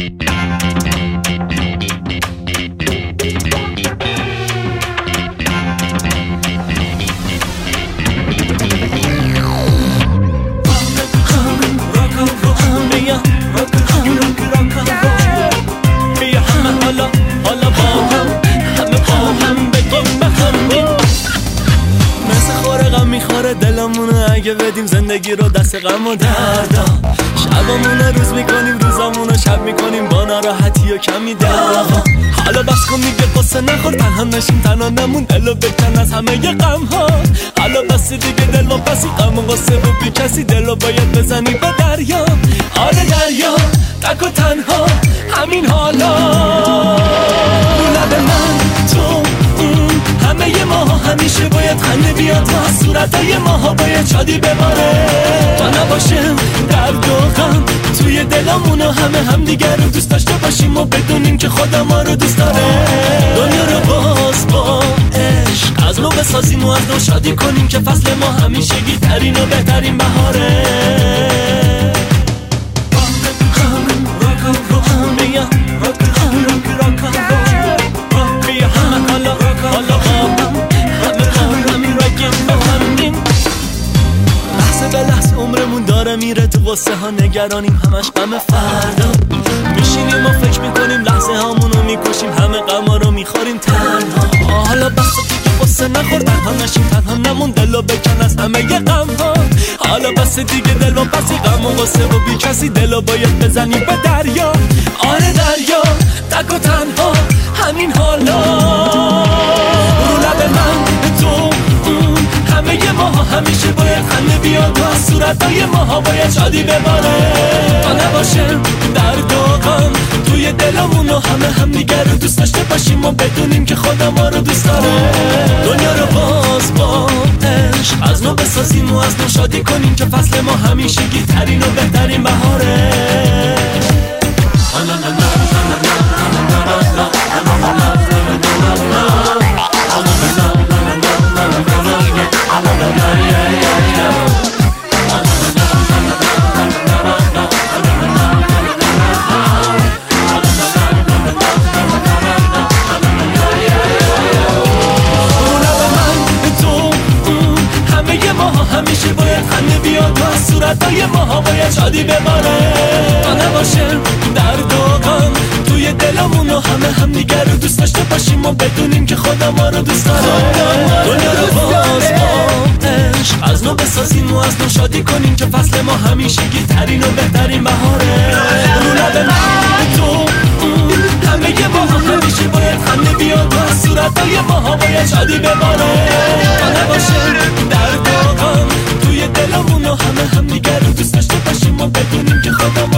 اگه بدیم زندگی رو دست غم و دردا، شبامونو روز میکنیم روزامونو شب میکنیم با ناراحتی و کمی دعوا. حالا بس کن دیگه قصه نخور، تنها نشیم تنها نمون، دلو بکن از همه ی غم ها. حالا بس دیگه دل و بسی غم و قصه و بی کسی، دلو باید بزنی به دریا. آره دریا تک و تنها همین حالا، رو لب من تو همه ماها همیشه باید خنده بیاد و صورتای ماها باید شادی بباره. تا نباشه درد و غم توی دلامونو، همه همدیگر رو دوست داشته باشیم و بدونیم که خدا ما رو دوست داره. دنیا رو باز با عشق از نو بسازیم و از نو شادی کنیم که فصل ما همیشگی ترین و بهترین بهاره. داره میره تو قصه ها، نگرانیم همش غم فردا. میشینیم و فکر میکنیم لحظه هامونو میکشیم، همه غما رو میخوریم تنها. حالا بس دیگه قصه نخور، تنها نشیم تنها نمون، دلو بکن از همه ی غم ها. حالا بس دیگه دل و بسی غم و قصه و بی کسی، دلو باید بزنیم به دریا. آره دریا تک و تنها همین حالا، رو لب من تو همه ی ماها همیشه باید خنده بیاد و از صورتای ماها باید شادی بباره. تا نباشه درد و غم توی دلمونو، همه همدیگر رو دوست داشته باشیم و بدونیم که خدا ما رو دوست داره. دنیا رو باز با عشق از نو بسازیم و از نو شادی کنیم که فصل ما همیشگی ترین و بهترین بهاره. همیشه باید خنده بیاد و از صورتای ماها باید شادی بباره. تا نباشه درد و غم توی دلمونو، همه همدیگر رو دوست داشته باشیم و بدونیم که خدا ما رو دوست داره. دنیا رو باز با عشق از نو بسازیم و از نو شادی کنیم که فصل ما همیشگی ترین و بهترین بهاره. رو لب من تو همه ی ماها همیشه باید خنده بیاد و از صورتای ماها باید شادی بباره. تا نباشه درد و غم توی دلمونو، همه همدیگر رو دوست داشته باشیم و بدونیم که خدا ما